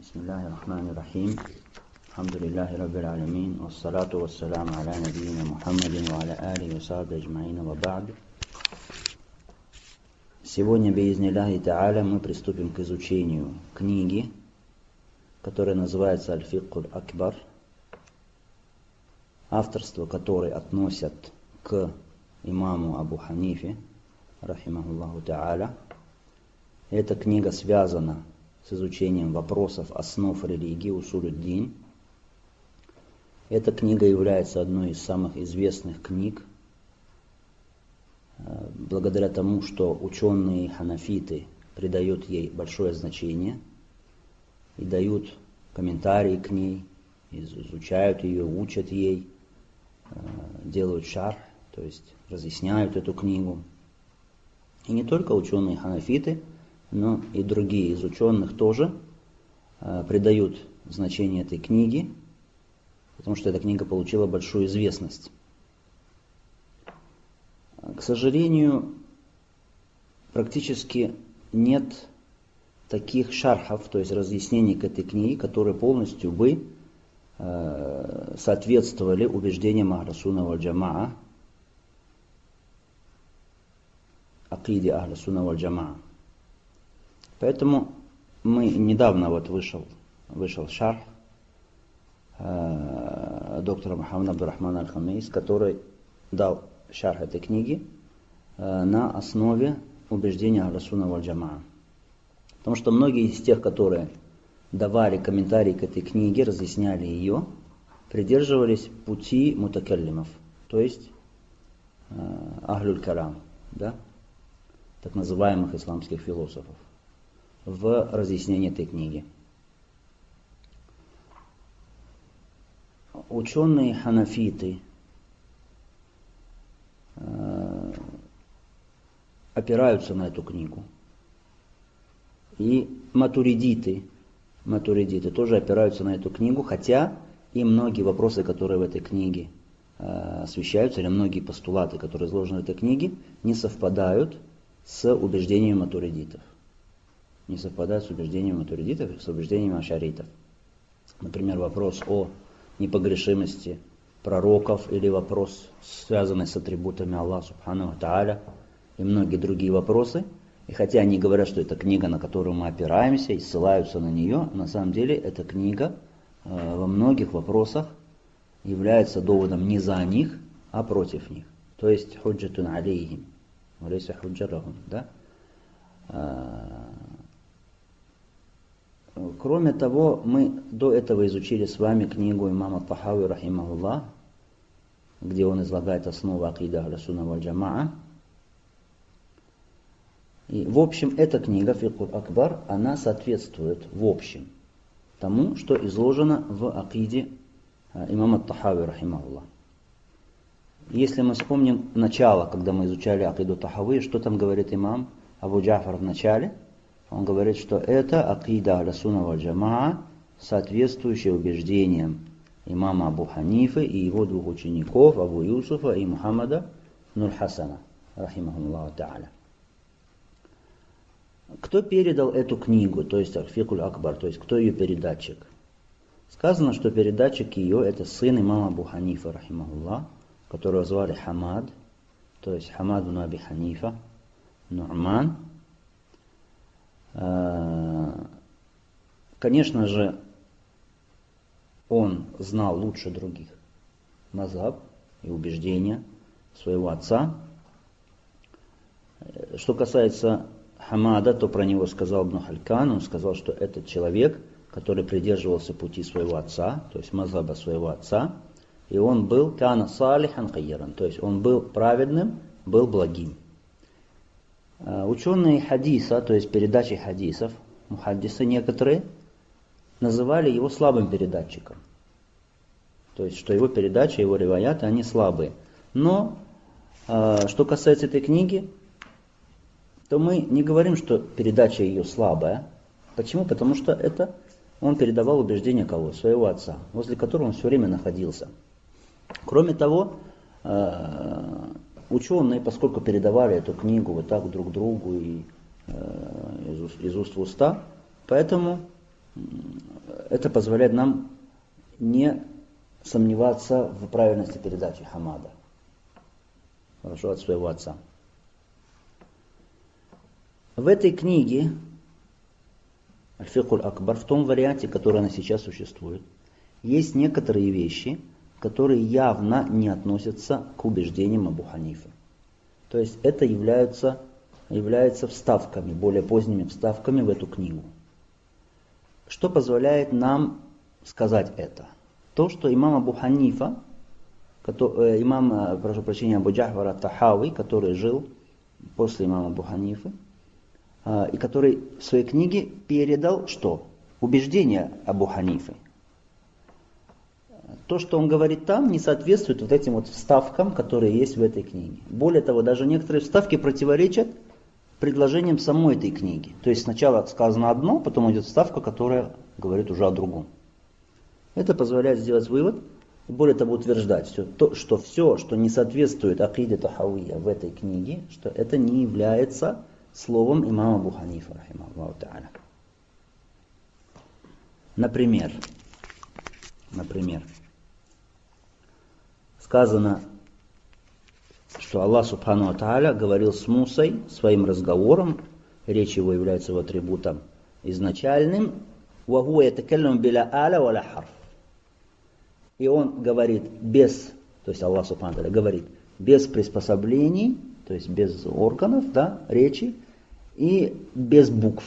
Бисмиллахи рахмани рахим. Алхамдулиллахи раббил алямин. Вассалату вассаляму аля набийина Мухаммадин ва аля алихи ва сахбихи аджмаин ва ба'д. Сегодня, биизниллахи та'аля, мы приступим к изучению книги, которая называется Аль-Фикхуль Акбар, авторство которой относят к имаму Абу Ханифе, рахимахуллаху та'аля. Эта книга связана с изучением вопросов основ религии, усулюд-дин. Эта книга является одной из самых известных книг, благодаря тому, что ученые ханафиты придают ей большое значение и дают комментарии к ней, изучают ее, учат ей, делают шарх, то есть разъясняют эту книгу. И не только ученые ханафиты, но и другие из ученых тоже придают значение этой книге, потому что эта книга получила большую известность. К сожалению, практически нет таких шархов, то есть разъяснений к этой книге, которые полностью бы соответствовали убеждениям Ахля Сунна валь Джамаа, акиде Ахля Сунна валь Джамаа. Поэтому недавно вышел шарх доктора Мухаммада Абдурахмана Аль-Хамейс, который дал шарх этой книги на основе убеждения Ахля Сунна валь Джамаа. Потому что многие из тех, которые давали комментарии к этой книге, разъясняли ее, придерживались пути мутакаллимов, то есть ахлюль калям, да, так называемых исламских философов, в разъяснении этой книги. Ученые ханафиты опираются на эту книгу. И матуридиты тоже опираются на эту книгу, хотя и многие вопросы, которые в этой книге освещаются, или многие постулаты, которые изложены в этой книге, не совпадают с убеждениями матуридитов. Не совпадают с убеждениями матуридитов и с убеждениями ашаритов. Например, вопрос о непогрешимости пророков или вопрос, связанный с атрибутами Аллаха Субхану ва Тааля, и многие другие вопросы. И хотя они говорят, что это книга, на которую мы опираемся и ссылаются на нее, на самом деле эта книга во многих вопросах является доводом не за них, а против них. То есть худжатун алейхим, валейса худжа лахум, да? Кроме того, мы до этого изучили с вами книгу имама Тахави, рахимахуллах, где он излагает основы акиды Ахля Сунна валь Джамаа. И в общем, эта книга Фикхуль Акбар, она соответствует в общем тому, что изложено в акиде имама Тахави, рахимахуллах. Если мы вспомним начало, когда мы изучали акиду Тахави, что там говорит имам Абу Джафар в начале? Он говорит, что это акида Ахля Сунна валь Джамаа, соответствующая убеждениям имама Абу Ханифы и его двух учеников, Абу Юсуфа и Мухаммада ибн Хасана, рахимахумуллаху та'аля. Кто передал эту книгу, то есть Фикхуль Акбар, то есть кто ее передатчик? Сказано, что передатчик ее это сын имама Абу Ханифа, рахимахуллах, которого звали Хамад, то есть Хамад ибн Аби Ханифа, Ну'ман. Конечно же, он знал лучше других мазхаб и убеждения своего отца. Что касается Хамада, то про него сказал Ибн Халькан, он сказал, что этот человек, который придерживался пути своего отца, то есть мазхаба своего отца, и он был кана салихан хайран, то есть он был праведным, был благим. Ученые хадиса, то есть передачи хадисов, мухаддисы некоторые, называли его слабым передатчиком. То есть, что его передачи, его риваяты, они слабые. Но, что касается этой книги, то мы не говорим, что передача ее слабая. Почему? Потому что это он передавал убеждения кого? Своего отца, возле которого он все время находился. Кроме того, ученые, поскольку передавали эту книгу вот так друг другу и из уст в уста, поэтому это позволяет нам не сомневаться в правильности передачи Хамада. Хорошо, от своего отца. В этой книге Аль-Фикх Акбар, в том варианте, который она сейчас существует, есть некоторые вещи, которые явно не относятся к убеждениям Абу Ханифы. То есть это является вставками, более поздними вставками в эту книгу. Что позволяет нам сказать это? То, что имам Абу Ханифа, прошу прощения, Абу Джафар ат-Тахави, который жил после имама Абу Ханифы, и который в своей книге передал что? Убеждения Абу Ханифы. То, что он говорит там, не соответствует вот этим вот вставкам, которые есть в этой книге. Более того, даже некоторые вставки противоречат предложениям самой этой книги. То есть сначала сказано одно, потом идет вставка, которая говорит уже о другом. Это позволяет сделать вывод, и более того утверждать, что все, что не соответствует акиде Тахавия в этой книге, что это не является словом имама Абу Ханифа, рахимахуллаху та'аля. Например, сказано, что Аллах Субхану ва Тааля говорил с Мусой своим разговором, речь его является его атрибутом изначальным, وَهُوَ يَتَكَلَّمُ بِلَا آلَ وَلَا حَرْفٍ. И он говорит то есть Аллах Субхану ва Тааля говорит без приспособлений, то есть без органов, да, речи, и без букв.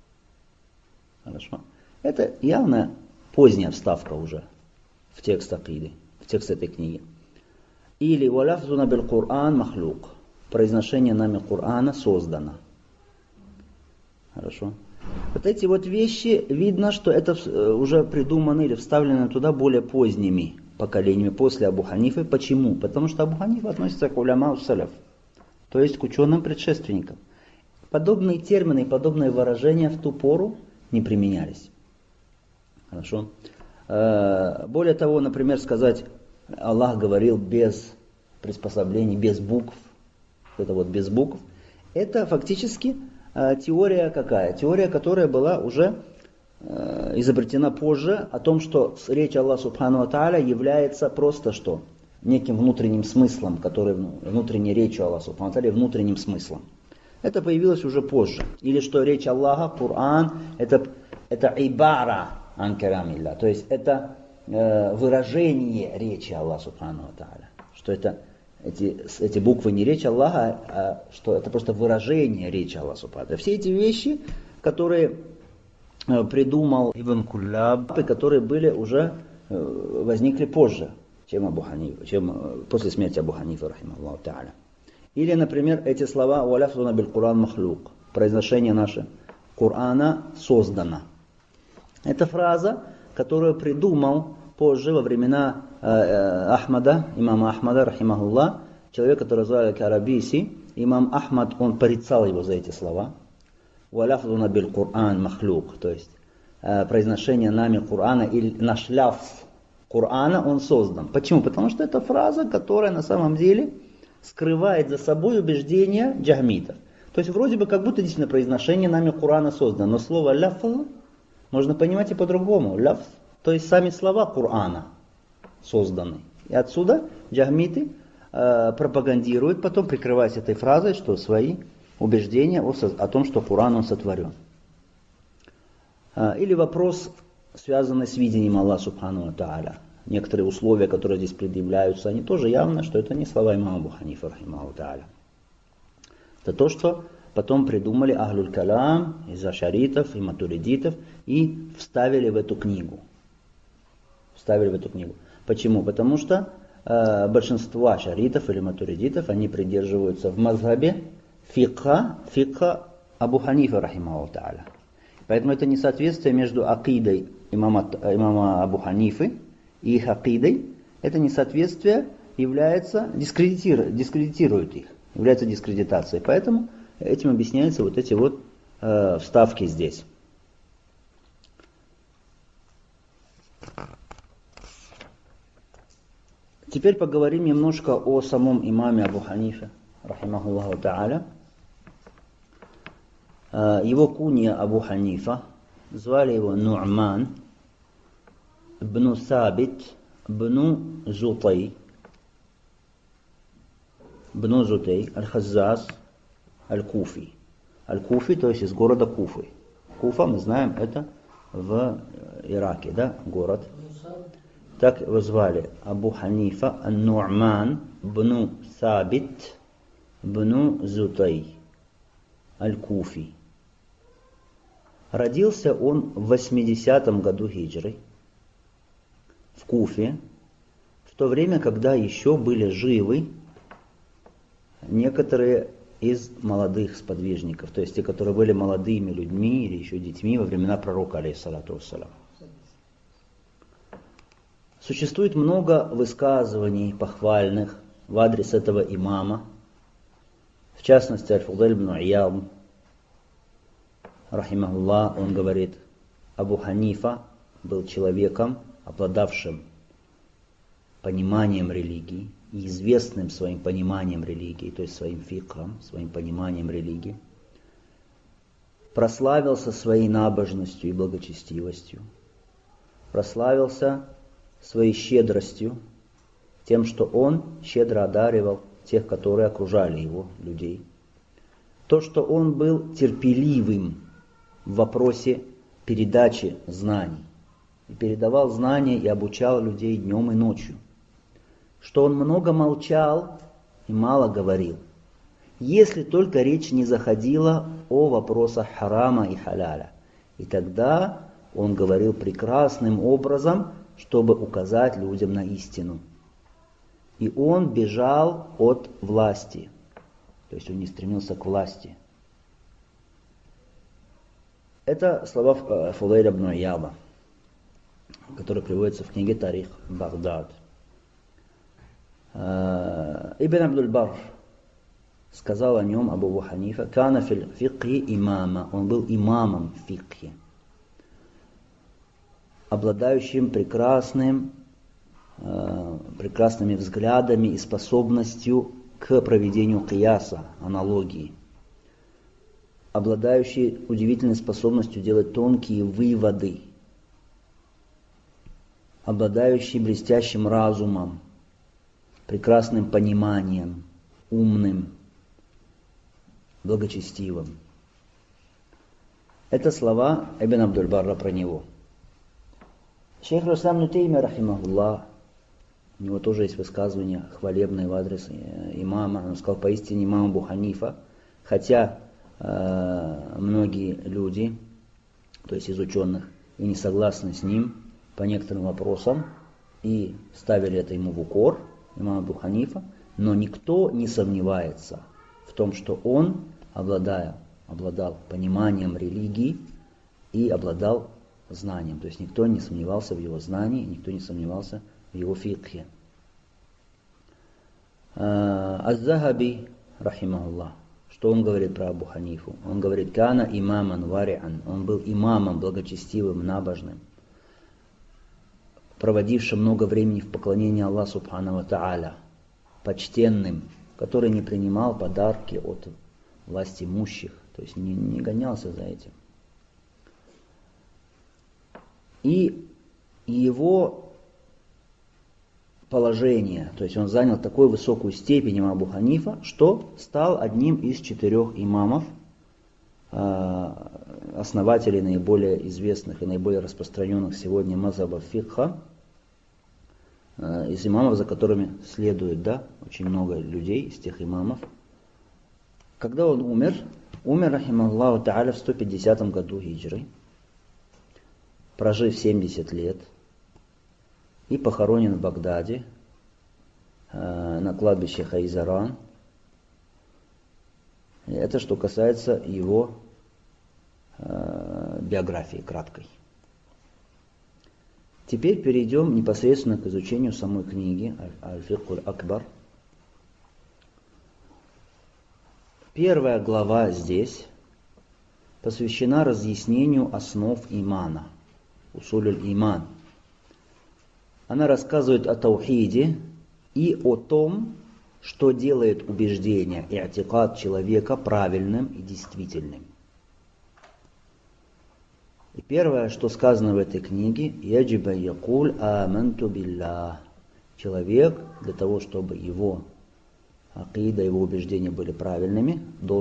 Хорошо. Это явно поздняя вставка уже в текст акиды, в текст этой книги. Или «Валяфзуна бил Кур'ан махлюк». Произношение нами Кур'ана создано. Хорошо. Вот эти вот вещи, видно, что это уже придуманы или вставлены туда более поздними поколениями, после Абу Ханифы. Почему? Потому что Абу Ханифа относится к уляма саляф, то есть к ученым предшественникам. Подобные термины, подобные выражения в ту пору не применялись. Хорошо. Более того, например, сказать, Аллах говорил без приспособлений, без букв. Это вот без букв. Это фактически теория какая? Теория, которая была уже изобретена позже, о том, что речь Аллаха Субхану ва Тааля является просто что? Неким внутренним смыслом, который внутренней речью Аллаха Субхану ва Тааля, внутренним смыслом. Это появилось уже позже. Или что речь Аллаха, Коран, это ибара ан калямилля, то есть это выражение речи Аллаха Субхану ва Тааля. Что это эти буквы не речь Аллаха, а что это просто выражение речи Аллаха Субхану ва Тааля. Все эти вещи, которые придумал Ибн Куллаб, и которые возникли позже, чем Абу Ханифа, чем после смерти Абу Ханифа, рахимахуллаху та'аля. Или, например, эти слова «Валяфзуна бил Кур'ан махлюк». Произношение наше Корана создано. Это фраза, которую придумал позже, во времена имама Ахмада, рахимахуллах, человек, который звали Карабиси. Имам Ахмад, он порицал его за эти слова. «Валяфзуна бил Кур'ан махлюк», то есть произношение нами Корана, или наш ляфз Корана, он создан. Почему? Потому что это фраза, которая на самом деле скрывает за собой убеждения джахмитов. То есть вроде бы как будто действительно произношение нами Корана создано, но слово ляфз можно понимать и по-другому. Ляфз, то есть сами слова Корана созданы. И отсюда джахмиты пропагандируют, потом прикрываясь этой фразой, что свои убеждения о том, что Коран он сотворен. Или вопрос, связанный с видением Аллаха Субхану ва Тааля. Некоторые условия, которые здесь предъявляются, они тоже явно, что это не слова имама Абу Ханифа, рахимахуллаху та'аля. Это то, что потом придумали Ахлюль Калам из ашаритов и матуридитов и вставили в эту книгу. Почему? Потому что большинство ашаритов или матуридитов, они придерживаются в мазхабе фикха Абу Ханифа, рахимахуллаху та'аля. Поэтому это несоответствие между акидой имама Абу Ханифы и их акидой, это несоответствие дискредитирует их, является дискредитацией. Поэтому этим объясняются вот эти вот вставки здесь. Теперь поговорим немножко о самом имаме Абу Ханифе, рахимахуллаху та'аля. Его кунья Абу Ханифа, звали его Ну'ман. бну Сабит, бну Зутей, бну Зутей, аль-Хаззаз, аль-Куфи. Аль-Куфи, то есть из города Куфы. Куфа, мы знаем, это в Ираке, да, город. Так его звали Абу Ханифа ан-Ну'ман бну Сабит бну Зутей, аль-Куфи. Родился он в 80-м году хиджры в Куфе, в то время, когда еще были живы некоторые из молодых сподвижников, то есть те, которые были молодыми людьми или еще детьми во времена пророка, алейхиссалату вассалям. Существует много высказываний похвальных в адрес этого имама, в частности, Аль-Фудаль ибн Ияд, рахимахуллах, он говорит, Абу Ханифа был человеком, обладавшим пониманием религии, и известным своим пониманием религии, то есть своим фикхом, своим пониманием религии, прославился своей набожностью и благочестивостью, прославился своей щедростью, тем, что он щедро одаривал тех, которые окружали его, людей. То, что он был терпеливым в вопросе передачи знаний, и передавал знания и обучал людей днем и ночью. Что он много молчал и мало говорил, если только речь не заходила о вопросах харама и халяля. И тогда он говорил прекрасным образом, чтобы указать людям на истину. И он бежал от власти, то есть он не стремился к власти. Это слова Фудайля ибн Ияда, которые приводятся в книге «Тарих Багдад». Ибн Абдуль-Бар сказал о нем, Абу Ханифа, «Кана фил фикхи имама», он был имамом в фикхе, обладающим прекрасными взглядами и способностью к проведению кияса, аналогии, обладающий удивительной способностью делать тонкие выводы, обладающий блестящим разумом, прекрасным пониманием, умным, благочестивым. Это слова Ибн Абдуль-Барра про него. Шейх Руслам ибн Теймия, рахимахуллах, у него тоже есть высказывания хвалебные в адрес имама. Он сказал, поистине имам Абу Ханифа, хотя многие люди, то есть из ученых, и не согласны с ним по некоторым вопросам, и ставили это ему в укор, имам Абу Ханифа, но никто не сомневается в том, что он обладал пониманием религии и обладал знанием. То есть никто не сомневался в его знании, никто не сомневался в его фикхе. Аз-Захаби, рахимахуллах, что он говорит про Абу Ханифу? Он говорит, «Кана имаман вари'ан», он был имамом, благочестивым, набожным, проводившим много времени в поклонении Аллаху Субхану ва Та'аля, почтенным, который не принимал подарки от власть имущих, то есть не гонялся за этим. И его положение, то есть он занял такую высокую степень имам Абу Ханифа, что стал одним из 4 имамов, основателей наиболее известных и наиболее распространенных сегодня мазхабов фикха, из имамов, за которыми следует, очень много людей из тех имамов. Когда он умер, рахимахуллаху та'аля, в 150 году хиджры, прожив 70 лет, и похоронен в Багдаде, на кладбище Хайзаран. Это что касается его биографии краткой. Теперь перейдем непосредственно к изучению самой книги Аль-Фикх Акбар. Первая глава здесь посвящена разъяснению основ имана, усуль иман. Она рассказывает о таухиде и о том, что делает убеждение и и'тикад человека правильным и действительным. И первое, что сказано в этой книге, яджиба якуль аманту биллах. Человек, для того, чтобы его акида, его убеждения были правильными,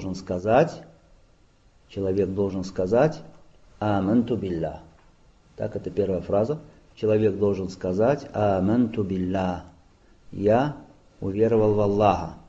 человек должен сказать аманту биллах. Так, это первая фраза. Человек должен сказать аманту биллах. Я уверовал в Аллаха.